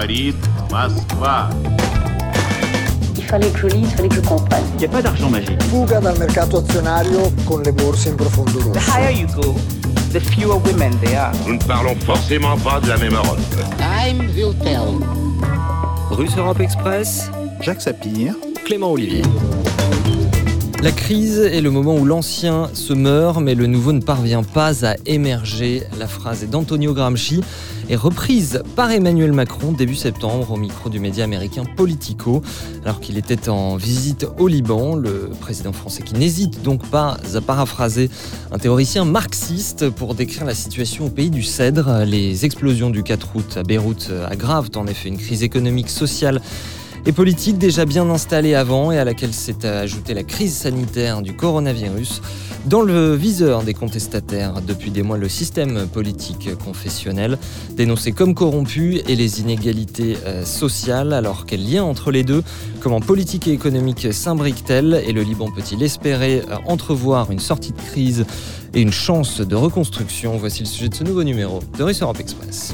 говорит Москва. Il fallait que je lise, il fallait que je comprenne. Il n'y a pas d'argent magique. Fuga dal mercato azionario con le borse in profondo rosso. The higher you go, the fewer women there are. Nous ne parlons forcément pas de la même Europe. Time will tell. Russe Europe Express, Jacques Sapir, Clément Olivier. La crise est le moment où l'ancien se meurt, mais le nouveau ne parvient pas à émerger. La phrase est d'Antonio Gramsci et reprise par Emmanuel Macron début septembre au micro du média américain Politico. Alors qu'il était en visite au Liban, le président français qui n'hésite donc pas à paraphraser un théoricien marxiste pour décrire la situation au pays du Cèdre. Les explosions du 4 août à Beyrouth aggravent en effet une crise économique, sociale et politique déjà bien installée avant et à laquelle s'est ajoutée la crise sanitaire du coronavirus. Dans le viseur des contestataires depuis des mois, le système politique confessionnel, dénoncé comme corrompu, et les inégalités sociales. Alors quel lien entre les deux ? Comment politique et économique s'imbriquent-elles ? Et le Liban peut-il espérer entrevoir une sortie de crise et une chance de reconstruction ? Voici le sujet de ce nouveau numéro de Russe Europe Express.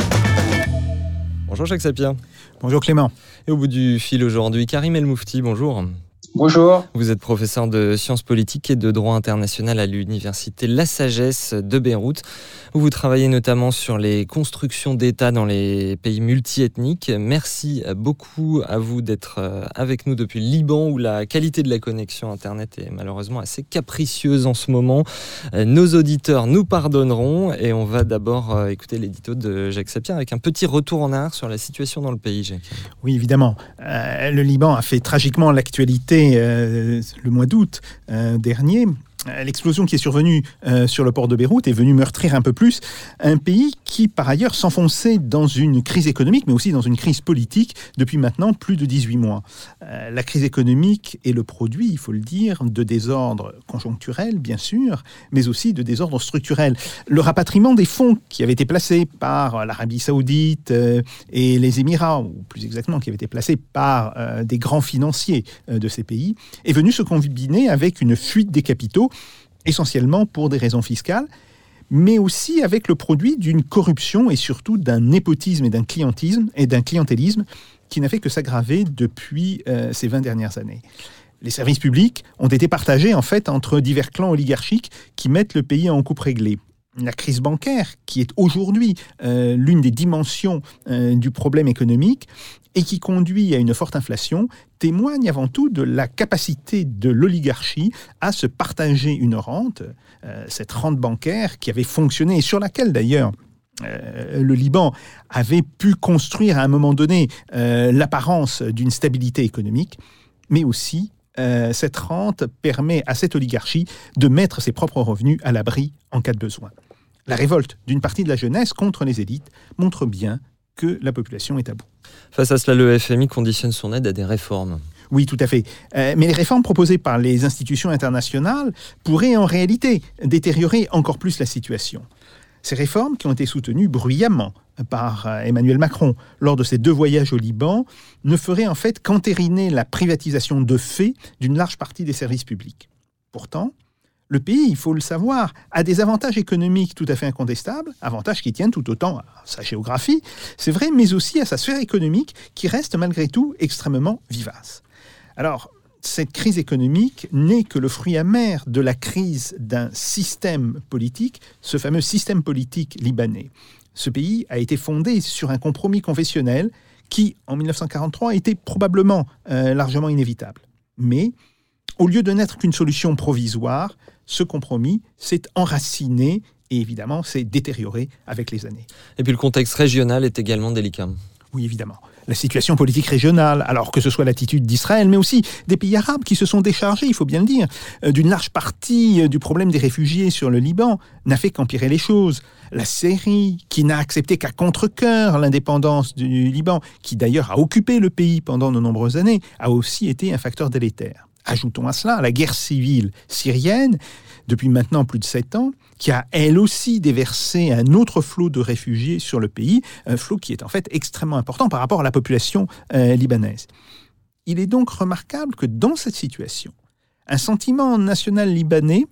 Bonjour Jacques Sapir. Bonjour Clément. Et au bout du fil aujourd'hui, Karim El Moufti, bonjour. Bonjour. Vous êtes professeur de sciences politiques et de droit international à l'université La Sagesse de Beyrouth, où vous travaillez notamment sur les constructions d'État dans les pays multiethniques. Merci beaucoup à vous d'être avec nous depuis le Liban, où la qualité de la connexion Internet est malheureusement assez capricieuse en ce moment. Nos auditeurs nous pardonneront et on va d'abord écouter l'édito de Jacques Sapir avec un petit retour en arrière sur la situation dans le pays, Jacques. Oui, évidemment. Le Liban a fait tragiquement l'actualité le mois d'août dernier. L'explosion qui est survenue sur le port de Beyrouth est venue meurtrir un peu plus un pays qui, par ailleurs, s'enfonçait dans une crise économique, mais aussi dans une crise politique depuis maintenant plus de 18 mois. La crise économique est le produit, il faut le dire, de désordres conjoncturels, bien sûr, mais aussi de désordres structurels. Le rapatriement des fonds qui avaient été placés par l'Arabie Saoudite et les Émirats, ou plus exactement, qui avaient été placés par des grands financiers de ces pays, est venu se combiner avec une fuite des capitaux, essentiellement pour des raisons fiscales, mais aussi avec le produit d'une corruption et surtout d'un népotisme et d'un clientélisme qui n'a fait que s'aggraver depuis ces 20 dernières années. Les services publics ont été partagés en fait entre divers clans oligarchiques qui mettent le pays en coupe réglée. La crise bancaire, qui est aujourd'hui l'une des dimensions du problème économique et qui conduit à une forte inflation, témoigne avant tout de la capacité de l'oligarchie à se partager une rente, cette rente bancaire qui avait fonctionné et sur laquelle d'ailleurs le Liban avait pu construire à un moment donné l'apparence d'une stabilité économique, mais aussi cette rente permet à cette oligarchie de mettre ses propres revenus à l'abri en cas de besoin. La révolte d'une partie de la jeunesse contre les élites montre bien que la population est à bout. Face à cela, le FMI conditionne son aide à des réformes. Oui, tout à fait. Mais les réformes proposées par les institutions internationales pourraient en réalité détériorer encore plus la situation. Ces réformes, qui ont été soutenues bruyamment par Emmanuel Macron lors de ses 2 voyages au Liban, ne feraient en fait qu'entériner la privatisation de fait d'une large partie des services publics. Pourtant, le pays, il faut le savoir, a des avantages économiques tout à fait incontestables, avantages qui tiennent tout autant à sa géographie, c'est vrai, mais aussi à sa sphère économique qui reste malgré tout extrêmement vivace. Alors, cette crise économique n'est que le fruit amer de la crise d'un système politique, ce fameux système politique libanais. Ce pays a été fondé sur un compromis confessionnel qui, en 1943, était probablement largement inévitable. Mais, au lieu de n'être qu'une solution provisoire, ce compromis s'est enraciné et évidemment s'est détérioré avec les années. Et puis le contexte régional est également délicat. Oui, évidemment. La situation politique régionale, alors que ce soit l'attitude d'Israël, mais aussi des pays arabes qui se sont déchargés, il faut bien le dire, d'une large partie du problème des réfugiés sur le Liban, n'a fait qu'empirer les choses. La Syrie, qui n'a accepté qu'à contre-cœur l'indépendance du Liban, qui d'ailleurs a occupé le pays pendant de nombreuses années, a aussi été un facteur délétère. Ajoutons à cela la guerre civile syrienne, depuis maintenant plus de 7 ans, qui a elle aussi déversé un autre flot de réfugiés sur le pays, un flot qui est en fait extrêmement important par rapport à la population libanaise. Il est donc remarquable que dans cette situation, un sentiment national libanais,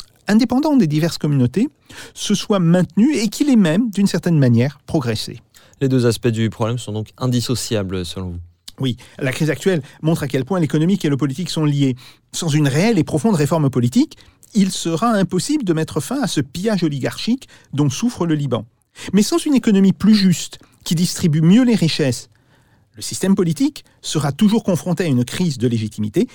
indépendant des diverses communautés, se soit maintenu et qu'il ait même, d'une certaine manière, progressé. Les deux aspects du problème sont donc indissociables selon vous. Oui, la crise actuelle montre à quel point l'économique et le politique sont liés. Sans une réelle et profonde réforme politique, il sera impossible de mettre fin à ce pillage oligarchique dont souffre le Liban. Mais sans une économie plus juste, qui distribue mieux les richesses, le système politique sera toujours confronté à une crise de légitimité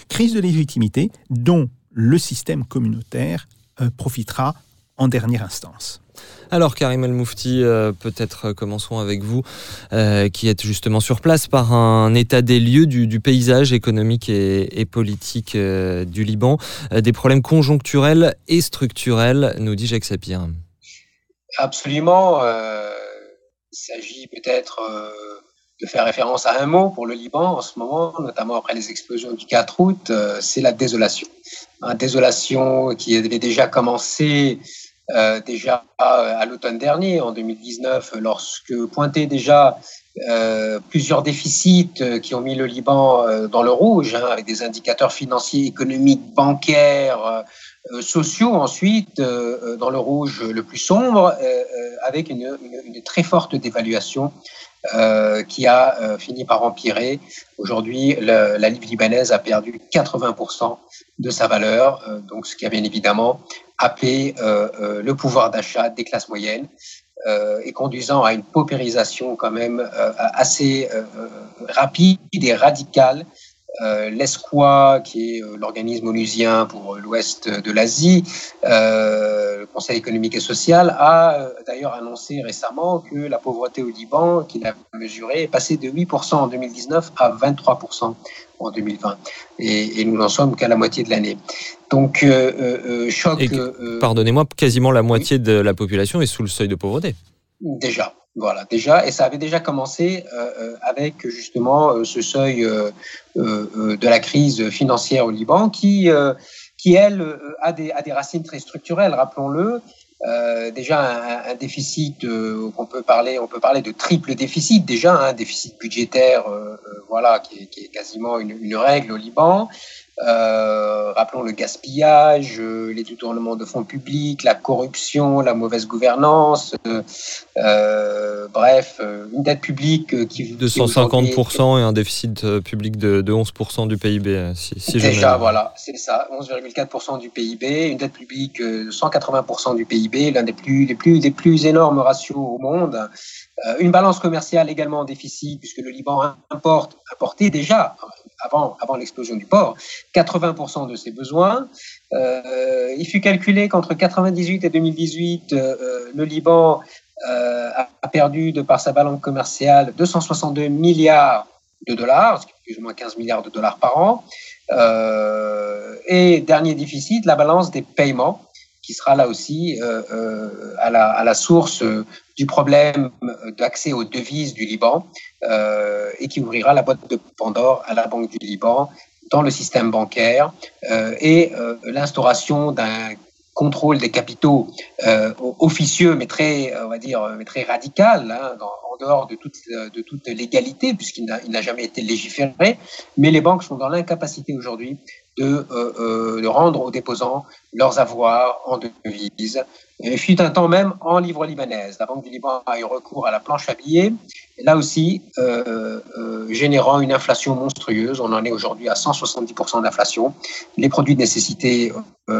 dont le système communautaire profitera en dernière instance. Alors Karim El Moufti, peut-être commençons avec vous, qui êtes justement sur place, par un état des lieux du paysage économique et politique du Liban, des problèmes conjoncturels et structurels, nous dit Jacques Sapir. Absolument, il s'agit peut-être de faire référence à un mot pour le Liban en ce moment, notamment après les explosions du 4 août, c'est la désolation. Une désolation qui avait déjà commencé déjà à l'automne dernier, en 2019, lorsque pointaient déjà plusieurs déficits qui ont mis le Liban dans le rouge, avec des indicateurs financiers, économiques, bancaires, sociaux ensuite, dans le rouge le plus sombre, avec une très forte dévaluation qui a fini par empirer. Aujourd'hui, la livre libanaise a perdu 80% de sa valeur, donc ce qui a bien évidemment happé le pouvoir d'achat des classes moyennes et conduisant à une paupérisation quand même assez rapide et radicale. L'ESCOA, qui est l'organisme onusien pour l'ouest de l'Asie, le Conseil économique et social, a d'ailleurs annoncé récemment que la pauvreté au Liban, qu'il a mesurée, est passée de 8% en 2019 à 23% en 2020. Et nous n'en sommes qu'à la moitié de l'année. Donc, choc... pardonnez-moi, quasiment la moitié de la population est sous le seuil de pauvreté. Déjà, et ça avait déjà commencé avec justement ce seuil de la crise financière au Liban qui elle, a des racines très structurelles, rappelons-le. Déjà un déficit, on peut parler de triple déficit déjà, un déficit budgétaire, qui est quasiment une règle au Liban. Rappelons le gaspillage, les détournements de fonds publics, la corruption, la mauvaise gouvernance, une dette publique qui... De 150% et un déficit public de 11% du PIB. Si déjà, voilà, c'est ça, 11,4% du PIB, une dette publique de 180% du PIB, l'un des plus énormes ratios au monde. Une balance commerciale également en déficit, puisque le Liban importait déjà, avant l'explosion du port, 80% de ses besoins. Il fut calculé qu'entre 1998 et 2018, le Liban a perdu, de par sa balance commerciale, 262 milliards de dollars, ce qui est plus ou moins 15 milliards de dollars par an. Et dernier déficit, la balance des paiements, qui sera là aussi à la source du problème d'accès aux devises du Liban et qui ouvrira la boîte de Pandore à la Banque du Liban dans le système bancaire et l'instauration d'un contrôle des capitaux officieux mais très radical, en dehors de toute légalité puisqu'il n'a jamais été légiféré, mais les banques sont dans l'incapacité aujourd'hui de rendre aux déposants leurs avoirs en devises. Il fut un temps même en livres libanaises. La Banque du Liban a eu recours à la planche à billets, là aussi générant une inflation monstrueuse. On en est aujourd'hui à 170% d'inflation. Les produits de nécessité,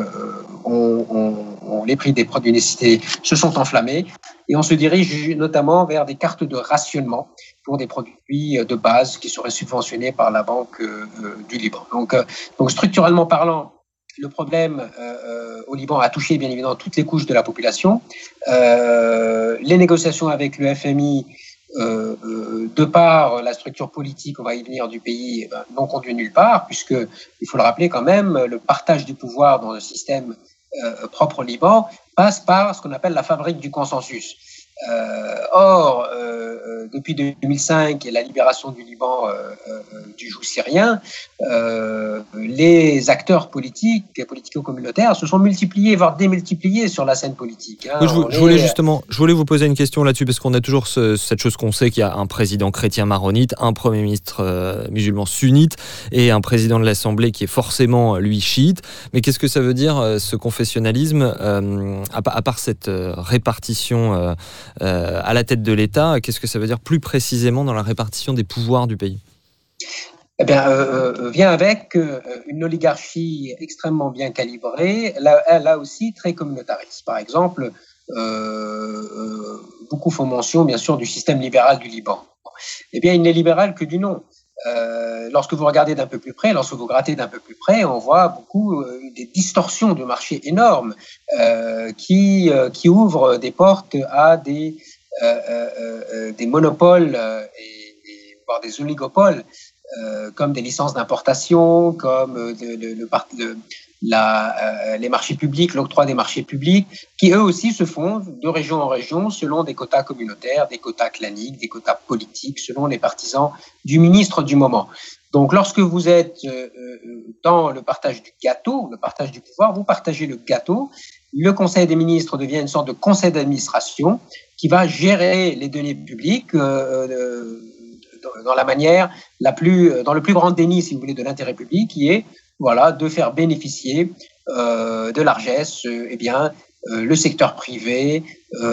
les prix des produits de nécessité se sont enflammés et on se dirige notamment vers des cartes de rationnement pour des produits de base qui seraient subventionnés par la Banque du Liban. Donc structurellement parlant, le problème au Liban a touché bien évidemment toutes les couches de la population. Les négociations avec le FMI, de par la structure politique, on va y venir, du pays, n'ont conduit nulle part, puisque, il faut le rappeler quand même, le partage du pouvoir dans le système propre au Liban passe par ce qu'on appelle la fabrique du consensus. Or, depuis 2005 et la libération du Liban du joug syrien, les acteurs politico-communautaires se sont multipliés, voire démultipliés sur la scène politique. Oui, je voulais vous poser une question là-dessus, parce qu'on a toujours cette chose qu'on sait, qu'il y a un président chrétien maronite, un premier ministre musulman sunnite et un président de l'Assemblée qui est forcément, lui, chiite. Mais qu'est-ce que ça veut dire, ce confessionnalisme, à part cette répartition à la tête de l'État. Qu'est-ce que ça veut dire plus précisément dans la répartition des pouvoirs du pays ? Eh bien, vient avec une oligarchie extrêmement bien calibrée, là aussi très communautariste. Par exemple, beaucoup font mention, bien sûr, du système libéral du Liban. Eh bien, il n'est libéral que du nom. Lorsque vous regardez d'un peu plus près, lorsque vous grattez d'un peu plus près, on voit beaucoup des distorsions de marché énormes qui ouvrent des portes à des monopoles voire des oligopoles, comme des licences d'importation, comme les marchés publics, l'octroi des marchés publics, qui eux aussi se font de région en région selon des quotas communautaires, des quotas claniques, des quotas politiques, selon les partisans du ministre du moment. Donc lorsque vous êtes dans le partage du gâteau, le partage du pouvoir, vous partagez le gâteau. Le Conseil des ministres devient une sorte de conseil d'administration qui va gérer les deniers publics dans la manière dans le plus grand déni, si vous voulez, de l'intérêt public, qui est de faire bénéficier de largesse le secteur privé,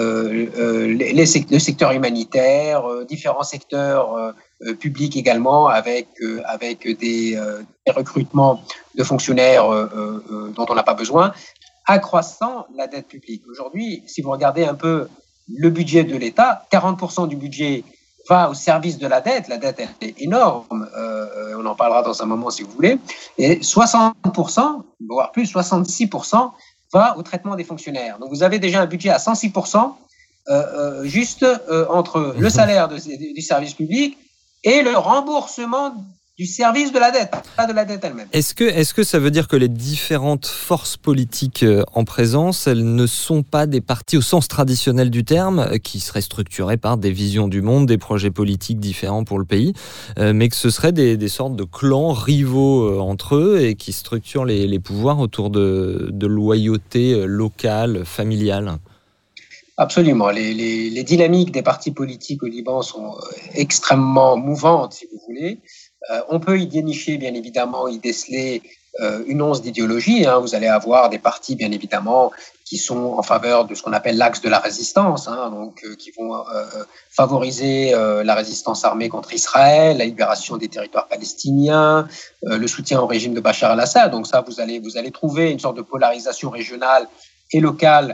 le secteur humanitaire, différents secteurs publics également, avec des recrutements de fonctionnaires dont on n'a pas besoin, accroissant la dette publique. Aujourd'hui, si vous regardez un peu le budget de l'État, 40% du budget va au service de la dette. La dette, elle est énorme. On en parlera dans un moment si vous voulez. Et 60%, voire plus, 66% va au traitement des fonctionnaires. Donc vous avez déjà un budget à 106%, juste entre le salaire du service public et le remboursement du service de la dette, pas de la dette elle-même. Est-ce que ça veut dire que les différentes forces politiques en présence, elles ne sont pas des partis au sens traditionnel du terme, qui seraient structurés par des visions du monde, des projets politiques différents pour le pays, mais que ce seraient des sortes de clans rivaux entre eux et qui structurent les pouvoirs autour de loyauté locale, familiale ? Absolument. Les dynamiques des partis politiques au Liban sont extrêmement mouvantes, si vous voulez. On peut y dénicher, bien évidemment, y déceler une once d'idéologie. Vous allez avoir des partis, bien évidemment, qui sont en faveur de ce qu'on appelle l'axe de la résistance, qui vont favoriser la résistance armée contre Israël, la libération des territoires palestiniens, le soutien au régime de Bachar el-Assad. Donc ça, vous allez trouver une sorte de polarisation régionale et locale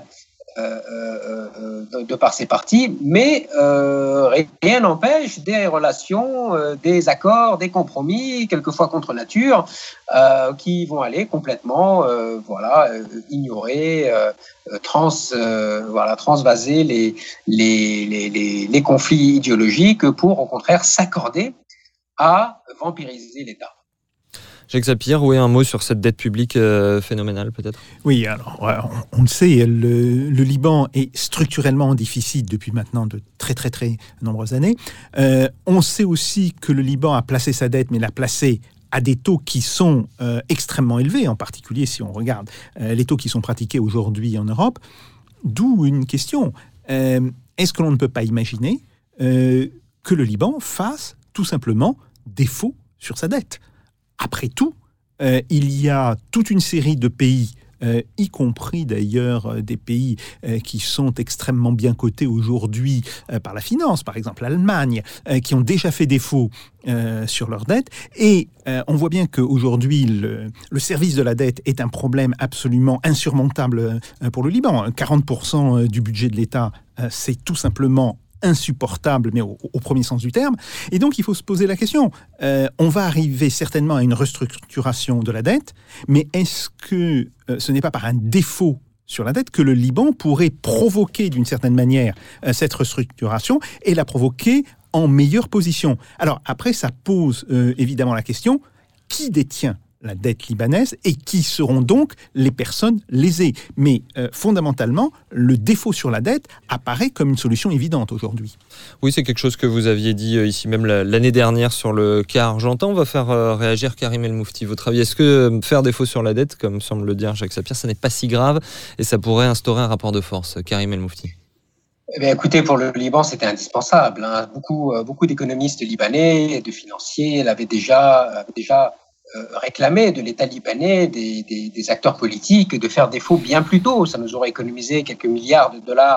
de par ces partis, mais rien n'empêche des relations, des accords, des compromis, quelquefois contre nature, qui vont aller complètement ignorer, transvaser les conflits idéologiques pour au contraire s'accorder à vampiriser l'État. Jacques Sapir, un mot sur cette dette publique phénoménale peut-être ? Oui, alors on le sait, le Liban est structurellement en déficit depuis maintenant de très très très nombreuses années. On sait aussi que le Liban a placé sa dette, mais l'a placée à des taux qui sont extrêmement élevés, en particulier si on regarde les taux qui sont pratiqués aujourd'hui en Europe. D'où une question, est-ce que l'on ne peut pas imaginer que le Liban fasse tout simplement défaut sur sa dette ? Après tout, il y a toute une série de pays, y compris d'ailleurs des pays qui sont extrêmement bien cotés aujourd'hui par la finance, par exemple l'Allemagne, qui ont déjà fait défaut sur leur dette. Et on voit bien qu'aujourd'hui, le service de la dette est un problème absolument insurmontable pour le Liban. 40% du budget de l'État, c'est tout simplement insupportable, mais au premier sens du terme. Et donc, il faut se poser la question. On va arriver certainement à une restructuration de la dette, mais est-ce que ce n'est pas par un défaut sur la dette que le Liban pourrait provoquer d'une certaine manière cette restructuration et la provoquer en meilleure position ? Alors après, ça pose évidemment la question, qui détient la dette libanaise et qui seront donc les personnes lésées. Mais fondamentalement, le défaut sur la dette apparaît comme une solution évidente aujourd'hui. Oui, c'est quelque chose que vous aviez dit ici même l'année dernière sur le cas argentin. On va faire réagir Karim El Moufti. Votre avis, est-ce que faire défaut sur la dette, comme semble le dire Jacques Sapir, ça n'est pas si grave et ça pourrait instaurer un rapport de force ? Karim El Moufti. Eh bien, écoutez, pour le Liban, c'était indispensable. Beaucoup d'économistes libanais, de financiers l'avaient déjà réclamé de l'État libanais, des acteurs politiques, de faire défaut bien plus tôt. Ça nous aurait économisé quelques milliards de dollars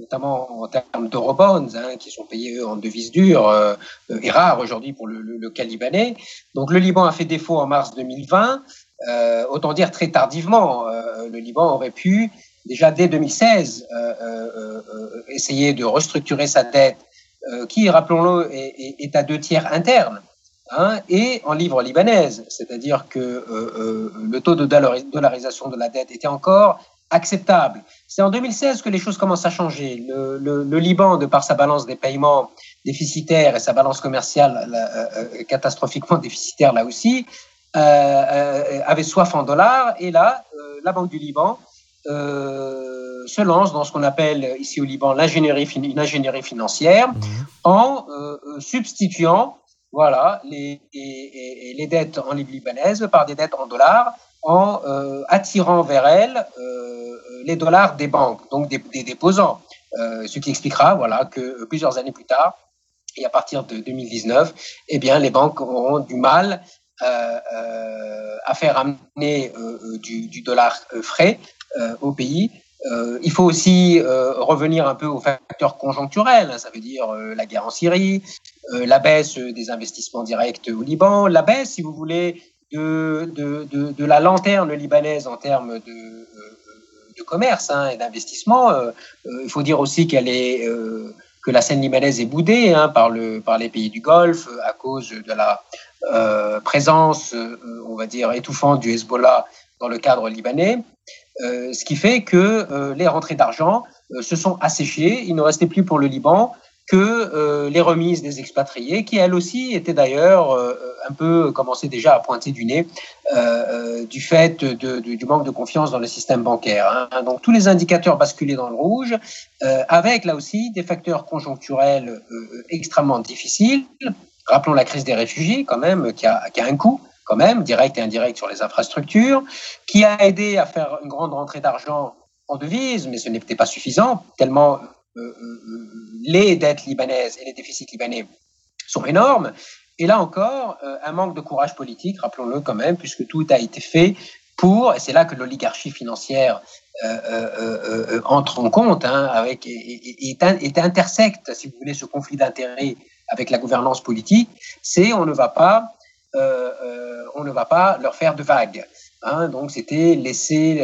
notamment en termes d'eurobonds, qui sont payés eux en devises dures, et rares aujourd'hui pour le cas libanais. Donc le Liban a fait défaut en mars 2020, autant dire très tardivement. Le Liban aurait pu, déjà dès 2016, essayer de restructurer sa dette, qui, rappelons-le, est à 2/3 interne, et en livres libanaises, c'est-à-dire que le taux de dollarisation de la dette était encore acceptable. C'est en 2016 que les choses commencent à changer. Le Liban, de par sa balance des paiements déficitaire et sa balance commerciale catastrophiquement déficitaire là aussi, avait soif en dollars, et là, la Banque du Liban se lance dans ce qu'on appelle ici au Liban une ingénierie financière, en substituant les dettes en livres libanaises par des dettes en dollars, en attirant vers elles les dollars des banques, donc des déposants. Ce qui expliquera que plusieurs années plus tard, et à partir de 2019, eh bien, les banques auront du mal à faire amener du dollar frais au pays. Il faut aussi revenir un peu aux facteurs conjoncturels, ça veut dire la guerre en Syrie, la baisse des investissements directs au Liban, la baisse, si vous voulez, de la lanterne libanaise en termes de commerce et d'investissement. Il faut dire aussi que la scène libanaise est boudée par les pays du Golfe à cause de la présence, on va dire, étouffante du Hezbollah dans le cadre libanais. Ce qui fait que les rentrées d'argent se sont asséchées. Il ne restait plus pour le Liban que les remises des expatriés, qui elles aussi étaient d'ailleurs un peu commençaient déjà à pointer du nez du fait du manque de confiance dans le système bancaire. Donc tous les indicateurs basculaient dans le rouge, avec là aussi des facteurs conjoncturels extrêmement difficiles. Rappelons la crise des réfugiés quand même, qui a un coût quand même, direct et indirect sur les infrastructures, qui a aidé à faire une grande rentrée d'argent en devises, mais ce n'était pas suffisant, tellement les dettes libanaises et les déficits libanais sont énormes. Et là encore, un manque de courage politique, rappelons-le quand même, puisque tout a été fait et c'est là que l'oligarchie financière entre en compte, et intersecte, si vous voulez, ce conflit d'intérêts avec la gouvernance politique, c'est on ne va pas leur faire de vagues. Donc c'était laisser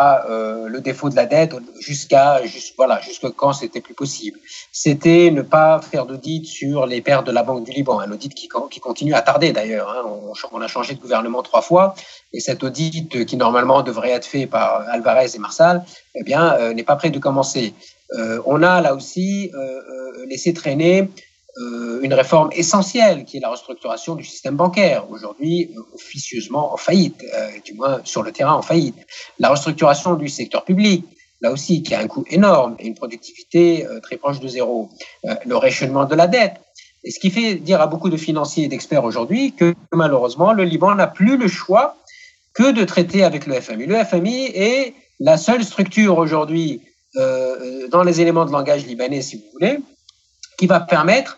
le défaut de la dette jusqu'à quand c'était plus possible. C'était ne pas faire d'audit sur les pertes de la Banque du Liban, un audit qui continue à tarder d'ailleurs. On a changé de gouvernement 3 fois, et cet audit qui normalement devrait être fait par Alvarez et Marsal, n'est pas prêt de commencer. On a là aussi laissé traîner une réforme essentielle qui est la restructuration du système bancaire, aujourd'hui officieusement en faillite, du moins sur le terrain en faillite. La restructuration du secteur public, là aussi, qui a un coût énorme et une productivité très proche de zéro. Le rééchelonnement de la dette. Et ce qui fait dire à beaucoup de financiers et d'experts aujourd'hui que malheureusement, le Liban n'a plus le choix que de traiter avec le FMI. Le FMI est la seule structure aujourd'hui dans les éléments de langage libanais, si vous voulez, qui va permettre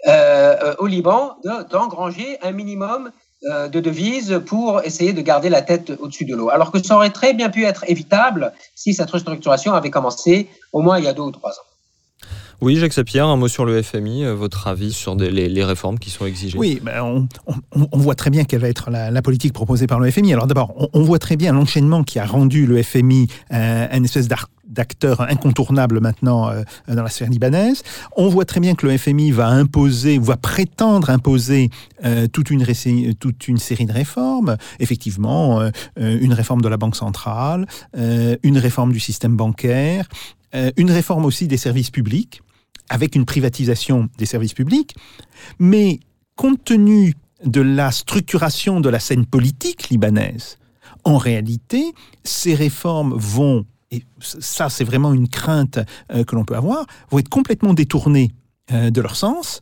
au Liban d'engranger un minimum de devises pour essayer de garder la tête au-dessus de l'eau. Alors que ça aurait très bien pu être évitable si cette restructuration avait commencé au moins il y a 2 ou 3 ans. Oui, Jacques Sapir, un mot sur le FMI, votre avis sur les réformes qui sont exigées. Oui, on voit très bien quelle va être la politique proposée par le FMI. Alors d'abord, on voit très bien l'enchaînement qui a rendu le FMI un espèce d'acteur incontournable maintenant dans la sphère libanaise. On voit très bien que le FMI va prétendre imposer toute une série de réformes. Effectivement, une réforme de la Banque centrale, une réforme du système bancaire, une réforme aussi des services publics, avec une privatisation des services publics. Mais compte tenu de la structuration de la scène politique libanaise, en réalité, ces réformes vont, et ça c'est vraiment une crainte que l'on peut avoir, vont être complètement détournées de leur sens.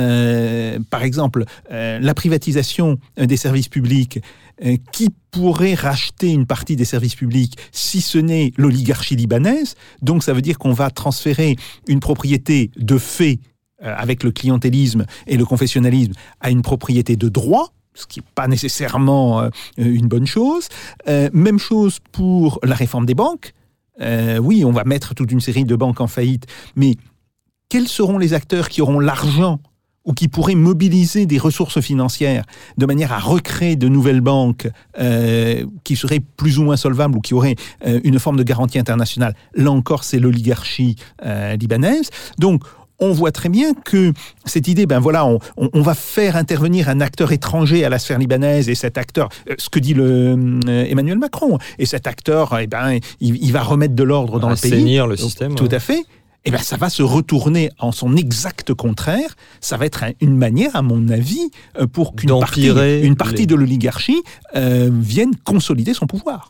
Par exemple, la privatisation des services publics, qui pourrait racheter une partie des services publics si ce n'est l'oligarchie libanaise. Donc ça veut dire qu'on va transférer une propriété de fait avec le clientélisme et le confessionnalisme à une propriété de droit, ce qui n'est pas nécessairement une bonne chose. Même chose pour la réforme des banques. Oui, on va mettre toute une série de banques en faillite, mais quels seront les acteurs qui auront l'argent ou qui pourraient mobiliser des ressources financières de manière à recréer de nouvelles banques qui seraient plus ou moins solvables ou qui auraient une forme de garantie internationale? Là encore, c'est l'oligarchie libanaise. Donc, on voit très bien que cette idée, on va faire intervenir un acteur étranger à la sphère libanaise, et cet acteur, ce que dit Emmanuel Macron, et cet acteur, il va remettre de l'ordre dans le pays. Assainir le système. Tout à fait. Ça va se retourner en son exact contraire. Ça va être une manière, à mon avis, pour qu'une partie de l'oligarchie vienne consolider son pouvoir.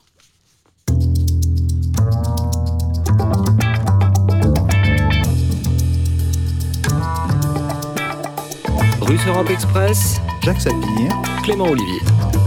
Russe Europe Express, Jacques Sapir, Clément Olivier.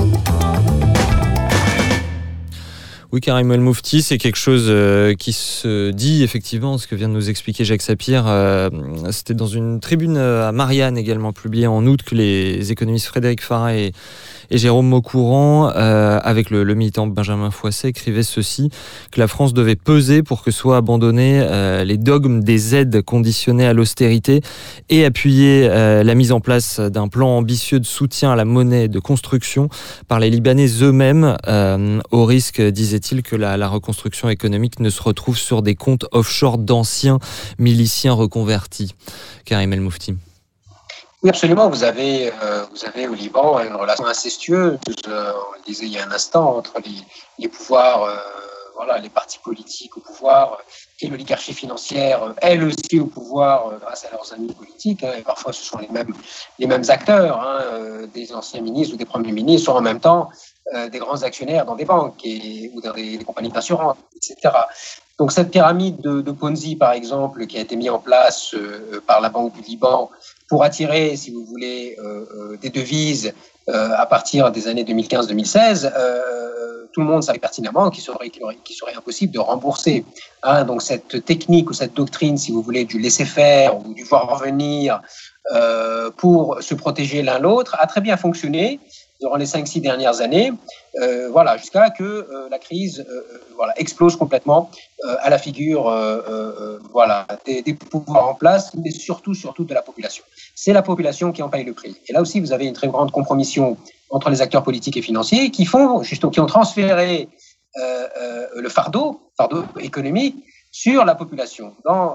Oui, Karim El Moufti, c'est quelque chose qui se dit effectivement, ce que vient de nous expliquer Jacques Sapir. C'était dans une tribune à Marianne également publiée en août que les économistes Frédéric Farah et Jérôme Maucourant, avec le militant Benjamin Foisset, écrivaient ceci, que la France devait peser pour que soient abandonnés les dogmes des aides conditionnées à l'austérité et appuyer la mise en place d'un plan ambitieux de soutien à la monnaie de construction par les Libanais eux-mêmes, au risque, disait-il, que la reconstruction économique ne se retrouve sur des comptes offshore d'anciens miliciens reconvertis. Karim El Moufti. Oui, absolument. Vous avez au Liban une relation incestueuse, on le disait il y a un instant, entre les pouvoirs, les partis politiques au pouvoir et l'oligarchie financière, elle aussi au pouvoir grâce à leurs amis politiques. Et parfois, ce sont les mêmes acteurs, des anciens ministres ou des premiers ministres, sont en même temps des grands actionnaires dans des banques ou dans des compagnies d'assurance, etc. Donc cette pyramide de Ponzi, par exemple, qui a été mise en place par la Banque du Liban pour attirer, si vous voulez, des devises à partir des années 2015-2016, tout le monde savait pertinemment qu'il serait impossible de rembourser. Donc cette technique ou cette doctrine, si vous voulez, du laisser-faire ou du voir revenir pour se protéger l'un l'autre a très bien fonctionné durant les 5-6 dernières années, jusqu'à que la crise explose complètement à la figure des pouvoirs en place, mais surtout de la population. C'est la population qui en paye le prix. Et là aussi, vous avez une très grande compromission entre les acteurs politiques et financiers qui ont transféré le fardeau économique sur la population, dans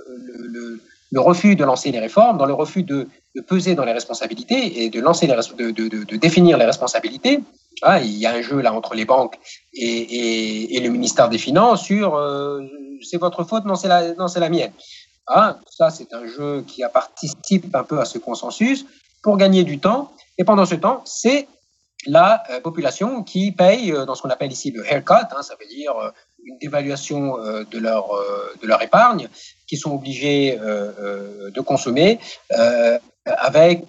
le refus de lancer les réformes, dans le refus de peser dans les responsabilités et de définir les responsabilités. Il y a un jeu là entre les banques et le ministère des Finances sur c'est votre faute, non c'est la mienne. Ça c'est un jeu qui participe un peu à ce consensus pour gagner du temps. Et pendant ce temps, c'est la population qui paye dans ce qu'on appelle ici le haircut, ça veut dire une dévaluation de leur épargne, qui sont obligés de consommer avec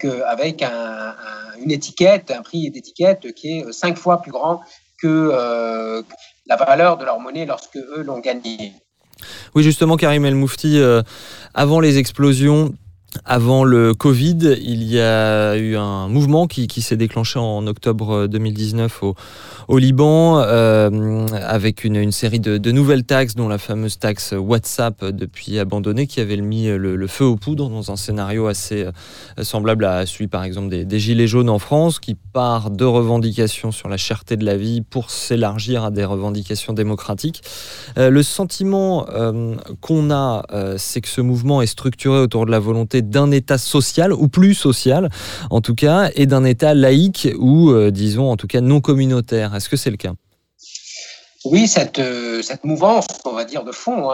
une étiquette, un prix d'étiquette qui est 5 fois plus grand que la valeur de leur monnaie lorsque eux l'ont gagnée. Oui, justement, Karim El Moufti, avant les explosions, avant le Covid, il y a eu un mouvement qui s'est déclenché en octobre 2019 au Liban, avec une série de nouvelles taxes, dont la fameuse taxe WhatsApp depuis abandonnée, qui avait mis le feu aux poudres dans un scénario assez semblable à celui par exemple des Gilets jaunes en France, qui part de revendications sur la cherté de la vie pour s'élargir à des revendications démocratiques. Le sentiment qu'on a, c'est que ce mouvement est structuré autour de la volonté d'un État social, ou plus social en tout cas, et d'un État laïque ou, disons, en tout cas non communautaire. Est-ce que c'est le cas ? Oui, cette mouvance, on va dire, de fond,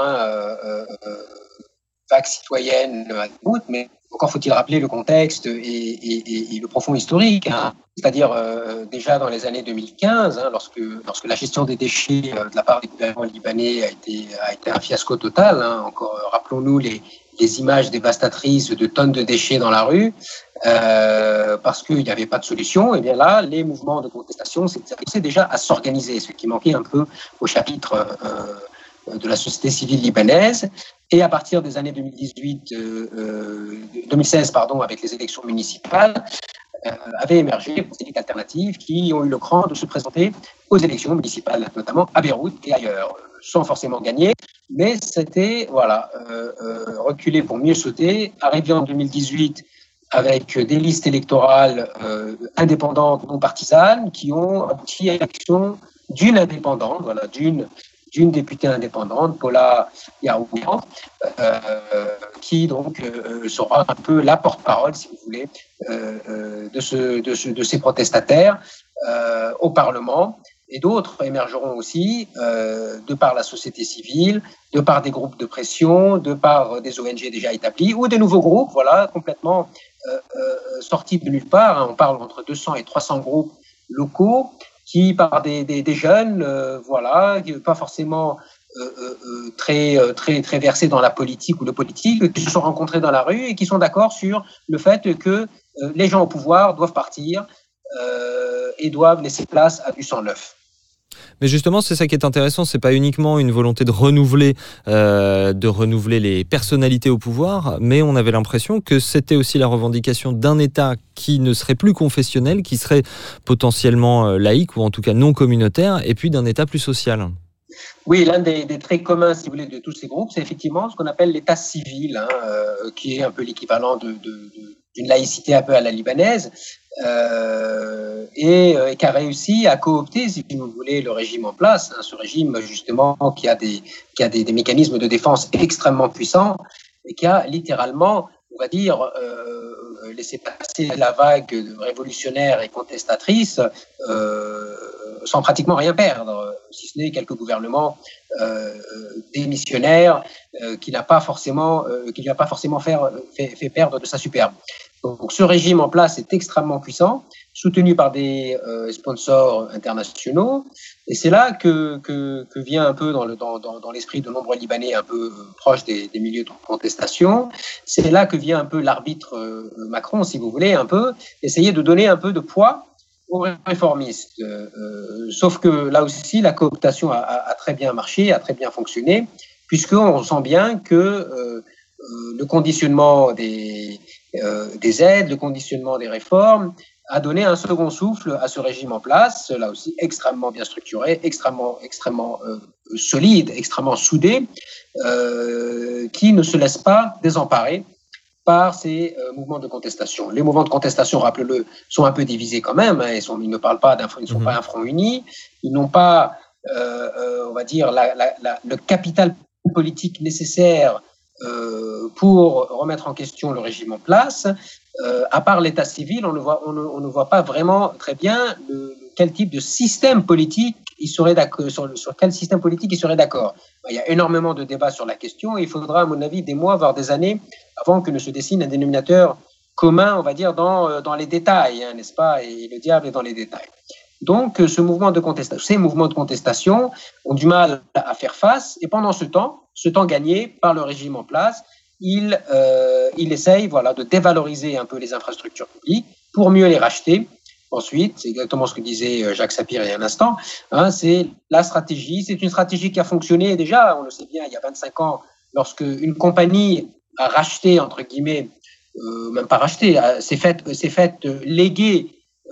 vague citoyenne, mais encore faut-il rappeler le contexte et le profond historique. C'est-à-dire, déjà dans les années 2015, lorsque la gestion des déchets de la part des gouvernements libanais a été un fiasco total, encore rappelons-nous les images dévastatrices de tonnes de déchets dans la rue, parce qu'il n'y avait pas de solution. Et bien là, les mouvements de contestation s'étaient déjà à s'organiser, ce qui manquait un peu au chapitre de la société civile libanaise. Et à partir des années 2016, avec les élections municipales, avaient émergé des politiques alternatives qui ont eu le cran de se présenter aux élections municipales, notamment à Beyrouth et ailleurs. sans forcément gagner, mais c'était reculer pour mieux sauter. Arrivé en 2018 avec des listes électorales indépendantes, non partisanes, qui ont abouti à l'élection d'une indépendante, d'une députée indépendante, Paula Yarouan, qui donc sera un peu la porte-parole, si vous voulez, de ces protestataires au Parlement. Et d'autres émergeront aussi de par la société civile, de par des groupes de pression, de par des ONG déjà établies, ou des nouveaux groupes, complètement sortis de nulle part. On parle entre 200 et 300 groupes locaux qui, par des jeunes, pas forcément très versés dans la politique ou le politique, qui se sont rencontrés dans la rue et qui sont d'accord sur le fait que les gens au pouvoir doivent partir et doivent laisser place à du sang neuf. Mais justement, c'est ça qui est intéressant, c'est pas uniquement une volonté de renouveler les personnalités au pouvoir, mais on avait l'impression que c'était aussi la revendication d'un État qui ne serait plus confessionnel, qui serait potentiellement laïque ou en tout cas non communautaire, et puis d'un État plus social. Oui, l'un des traits communs, si vous voulez, de tous ces groupes, c'est effectivement ce qu'on appelle l'État civil, qui est un peu l'équivalent d'une laïcité un peu à la libanaise, et qui a réussi à coopter, si vous voulez, le régime en place, ce régime justement qui a des mécanismes de défense extrêmement puissants et qui a littéralement, on va dire, laissé passer la vague révolutionnaire et contestatrice sans pratiquement rien perdre, si ce n'est quelques gouvernements démissionnaires qui n'a pas forcément fait perdre de sa superbe. Donc ce régime en place est extrêmement puissant, soutenu par des sponsors internationaux, et c'est là que vient un peu dans l'esprit de nombreux Libanais un peu proches des milieux de contestation, c'est là que vient un peu l'arbitre Macron, si vous voulez, un peu essayer de donner un peu de poids aux réformistes. Sauf que là aussi, la cooptation a très bien marché, a très bien fonctionné, puisqu'on sent bien que le conditionnement des aides, le conditionnement des réformes a donné un second souffle à ce régime en place, là aussi extrêmement bien structuré, extrêmement solide, extrêmement soudé, qui ne se laisse pas désemparer par ces mouvements de contestation. Les mouvements de contestation, rappelez-le, sont un peu divisés quand même, ils ne parlent pas ils ne sont pas un front uni, ils n'ont pas, on va dire, le capital politique nécessaire pour remettre en question le régime en place. À part l'état civil, on ne voit pas vraiment très bien quel type de système politique il serait d'accord, sur quel système politique il serait d'accord. Il y a énormément de débats sur la question et il faudra, à mon avis, des mois, voire des années avant que ne se dessine un dénominateur commun, on va dire, dans les détails, n'est-ce pas? Et le diable est dans les détails. Donc, ces mouvements de contestation ont du mal à faire face. Et pendant ce temps gagné par le régime en place, il essaye de dévaloriser un peu les infrastructures publiques pour mieux les racheter. Ensuite, c'est exactement ce que disait Jacques Sapir il y a un instant, c'est la stratégie. C'est une stratégie qui a fonctionné déjà, on le sait bien, il y a 25 ans, lorsque une compagnie a racheté, entre guillemets, même pas racheté, s'est fait léguer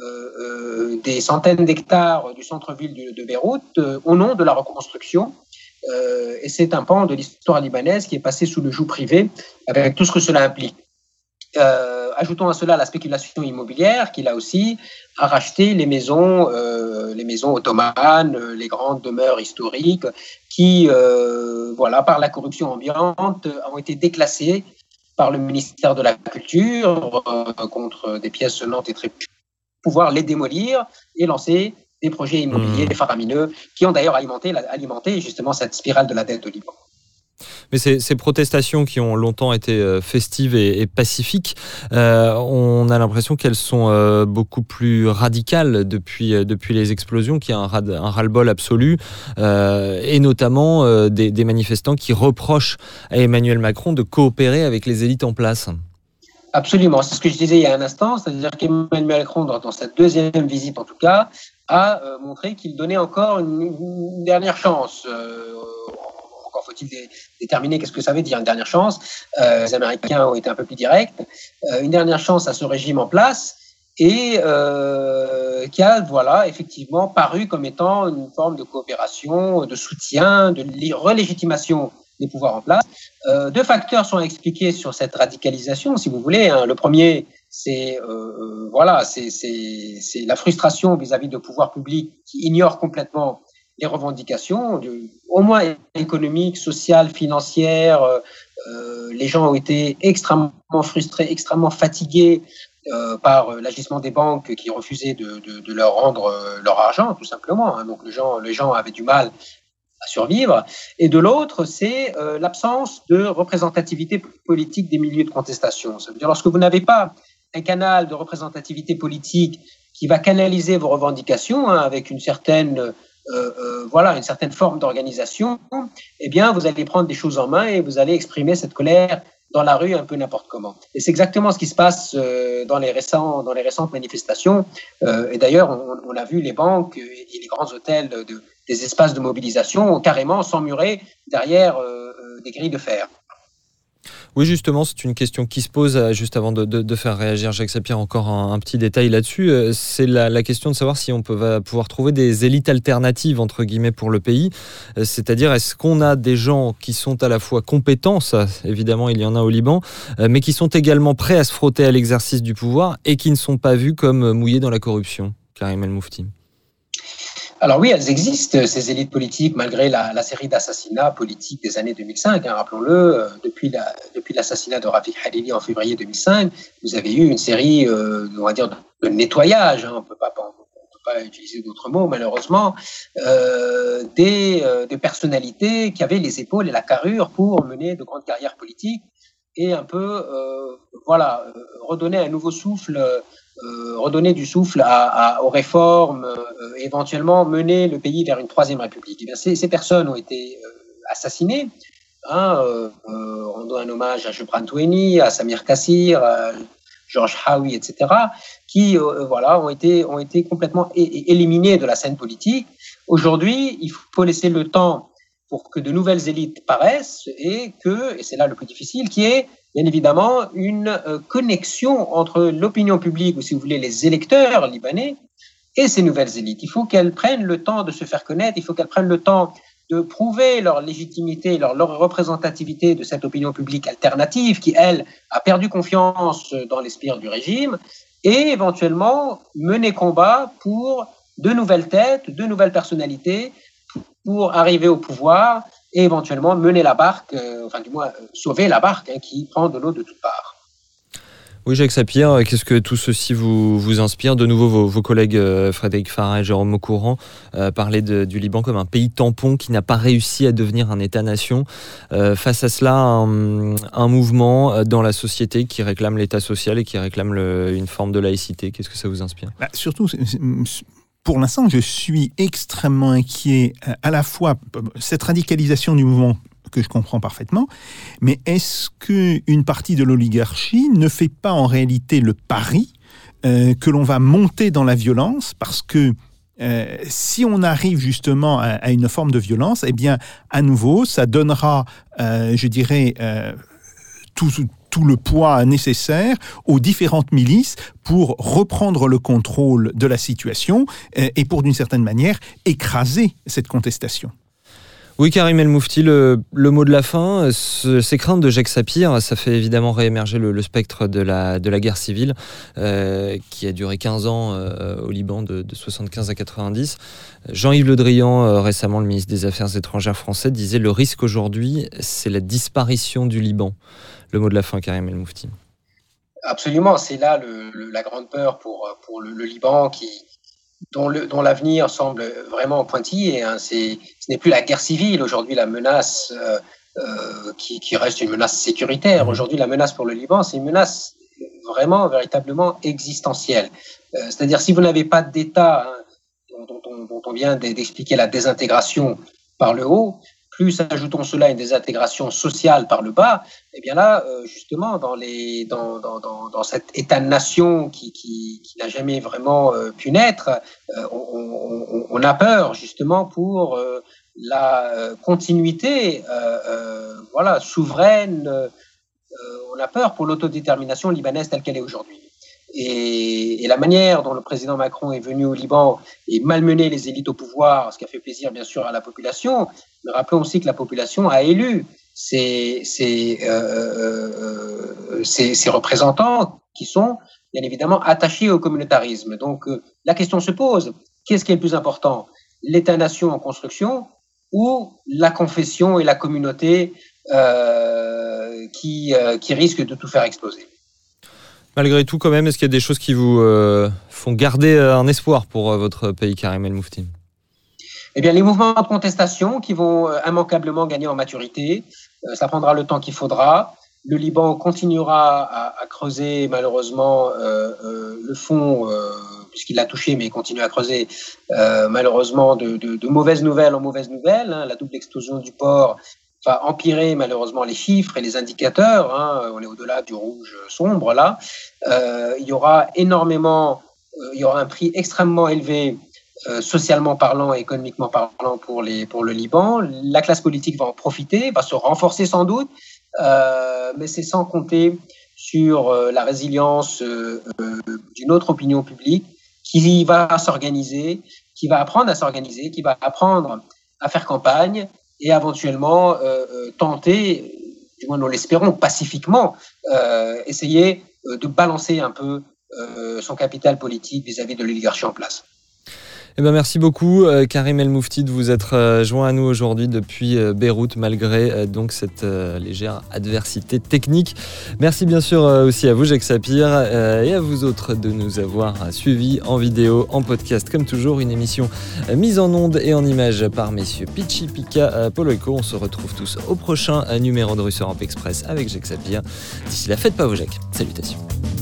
des centaines d'hectares du centre-ville de Beyrouth au nom de la reconstruction. Et c'est un pan de l'histoire libanaise qui est passé sous le joug privé avec tout ce que cela implique. Ajoutons à cela la spéculation immobilière qui, là aussi, a racheté les maisons ottomanes, les grandes demeures historiques qui, par la corruption ambiante, ont été déclassées par le ministère de la Culture contre des pièces sonnantes et très pouvoir les démolir et lancer des projets immobiliers faramineux qui ont d'ailleurs alimenté justement cette spirale de la dette au Liban. Mais ces protestations qui ont longtemps été festives et pacifiques, on a l'impression qu'elles sont beaucoup plus radicales depuis les explosions, qu'il y a un ras-le-bol absolu, et notamment des manifestants qui reprochent à Emmanuel Macron de coopérer avec les élites en place. Absolument, c'est ce que je disais il y a un instant, c'est-à-dire qu'Emmanuel Macron, dans sa deuxième visite en tout cas, a montré qu'il donnait encore une dernière chance. Encore faut-il déterminer qu'est-ce que ça veut dire une dernière chance. Les Américains ont été un peu plus directs. Une dernière chance à ce régime en place et qui a effectivement paru comme étant une forme de coopération, de soutien, de relégitimation des pouvoirs en place. Deux facteurs sont expliqués sur cette radicalisation, si vous voulez. Hein. Le premier, c'est la frustration vis-à-vis de pouvoirs publics qui ignorent complètement les revendications, au moins économiques, sociales, financières. Les gens ont été extrêmement frustrés, extrêmement fatigués par l'agissement des banques qui refusaient de leur rendre leur argent, tout simplement. Hein. Donc les gens avaient du mal à survivre. Et de l'autre, c'est l'absence de représentativité politique des milieux de contestation. Ça veut dire lorsque vous n'avez pas un canal de représentativité politique qui va canaliser vos revendications avec une certaine forme d'organisation, eh bien, vous allez prendre des choses en main et vous allez exprimer cette colère dans la rue un peu n'importe comment. Et c'est exactement ce qui se passe dans les récentes manifestations. Et d'ailleurs, on a vu les banques et les grands hôtels des espaces de mobilisation carrément s'emmurer derrière des grilles de fer. Oui, justement, c'est une question qui se pose juste avant de faire réagir Jacques Sapir. Encore un petit détail là-dessus. C'est la question de savoir si on va pouvoir trouver des élites alternatives, entre guillemets, pour le pays. C'est-à-dire, est-ce qu'on a des gens qui sont à la fois compétents, ça, évidemment, il y en a au Liban, mais qui sont également prêts à se frotter à l'exercice du pouvoir et qui ne sont pas vus comme mouillés dans la corruption? Karim El Moufti. Alors oui, elles existent, ces élites politiques, malgré la série d'assassinats politiques des années 2005. Hein, rappelons-le, depuis l'assassinat de Rafik Hariri en février 2005, vous avez eu une série, on va dire, de nettoyage. Hein, on peut pas utiliser d'autres mots, malheureusement, des personnalités qui avaient les épaules et la carrure pour mener de grandes carrières politiques et un peu, redonner un nouveau souffle. Redonner du souffle aux réformes, éventuellement mener le pays vers une troisième république. Eh bien, ces personnes ont été assassinées. On doit un hommage à Gebran Toueni, à Samir Kassir, à Georges Haoui, etc., qui ont été complètement éliminés de la scène politique. Aujourd'hui, il faut laisser le temps pour que de nouvelles élites paraissent et c'est là le plus difficile, qui est bien évidemment une connexion entre l'opinion publique, ou si vous voulez les électeurs libanais, et ces nouvelles élites. Il faut qu'elles prennent le temps de se faire connaître, il faut qu'elles prennent le temps de prouver leur légitimité, leur représentativité de cette opinion publique alternative qui, elle, a perdu confiance dans les sbires du régime, et éventuellement mener combat pour de nouvelles têtes, de nouvelles personnalités, pour arriver au pouvoir et éventuellement mener la barque, sauver la barque qui prend de l'eau de toutes parts. Oui, Jacques Sapir, qu'est-ce que tout ceci vous inspire? De nouveau, vos collègues Frédéric Farah et Jérôme Maucourant parlaient du Liban comme un pays tampon qui n'a pas réussi à devenir un État-nation. Face à cela, un mouvement dans la société qui réclame l'État social et qui réclame une forme de laïcité. Qu'est-ce que ça vous inspire? Surtout, pour l'instant, je suis extrêmement inquiet à la fois cette radicalisation du mouvement que je comprends parfaitement, mais est-ce qu'une partie de l'oligarchie ne fait pas en réalité le pari que l'on va monter dans la violence parce que si on arrive justement à une forme de violence, eh bien, à nouveau, ça donnera, tout le poids nécessaire aux différentes milices pour reprendre le contrôle de la situation et pour, d'une certaine manière, écraser cette contestation. Oui, Karim El Moufti, le mot de la fin, ces craintes de Jacques Sapir, ça fait évidemment réémerger le spectre de la guerre civile qui a duré 15 ans au Liban de 75 à 90. Jean-Yves Le Drian, récemment le ministre des Affaires étrangères français, disait « Le risque aujourd'hui, c'est la disparition du Liban ». Le mot de la fin, Karim El Moufti. Absolument, c'est là la grande peur pour le Liban dont l'avenir semble vraiment pointillé. Hein. Ce n'est plus la guerre civile aujourd'hui, la menace qui reste une menace sécuritaire. Aujourd'hui, la menace pour le Liban, c'est une menace vraiment, véritablement existentielle. C'est-à-dire, si vous n'avez pas d'État, dont on vient d'expliquer la désintégration par le haut, plus ajoutons cela à une désintégration sociale par le bas, eh bien là, justement, dans cet État-nation qui n'a jamais vraiment pu naître, on a peur justement pour la continuité, souveraine. On a peur pour l'autodétermination libanaise telle qu'elle est aujourd'hui. Et la manière dont le président Macron est venu au Liban et malmené les élites au pouvoir, ce qui a fait plaisir bien sûr à la population, mais rappelons aussi que la population a élu ses représentants qui sont bien évidemment attachés au communautarisme. Donc la question se pose, qu'est-ce qui est le plus important ? L'État-nation en construction ou la confession et la communauté qui risquent de tout faire exploser ? Malgré tout, quand même, est-ce qu'il y a des choses qui vous font garder un espoir pour votre pays, Karim El Moufti ? Eh bien, les mouvements de contestation qui vont immanquablement gagner en maturité, ça prendra le temps qu'il faudra. Le Liban continuera à creuser, malheureusement, le fond, puisqu'il l'a touché, mais il continue à creuser, malheureusement, de mauvaises nouvelles en mauvaises nouvelles. La double explosion du port va empirer malheureusement les chiffres et les indicateurs. On est au-delà du rouge sombre là. Il y aura un prix extrêmement élevé socialement parlant et économiquement parlant pour le Liban. La classe politique va en profiter, va se renforcer sans doute, mais c'est sans compter sur la résilience d'une autre opinion publique qui va s'organiser, qui va apprendre à s'organiser, qui va apprendre à faire campagne et éventuellement tenter, du moins nous l'espérons, pacifiquement, essayer de balancer un peu son capital politique vis-à-vis de l'oligarchie en place. Eh ben merci beaucoup Karim El Moufti de vous être joint à nous aujourd'hui depuis Beyrouth malgré donc cette légère adversité technique. Merci bien sûr aussi à vous Jacques Sapir et à vous autres de nous avoir suivis en vidéo, en podcast comme toujours. Une émission mise en ondes et en images par messieurs Pichi, Pika, Poloiko. On se retrouve tous au prochain numéro de Russe Europe Express avec Jacques Sapir. D'ici là, faites pas vos Jacques. Salutations.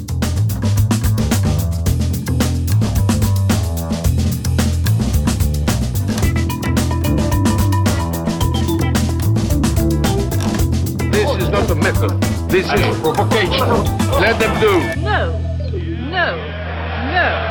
Not a method. This is provocation. Let them do. No, no, no.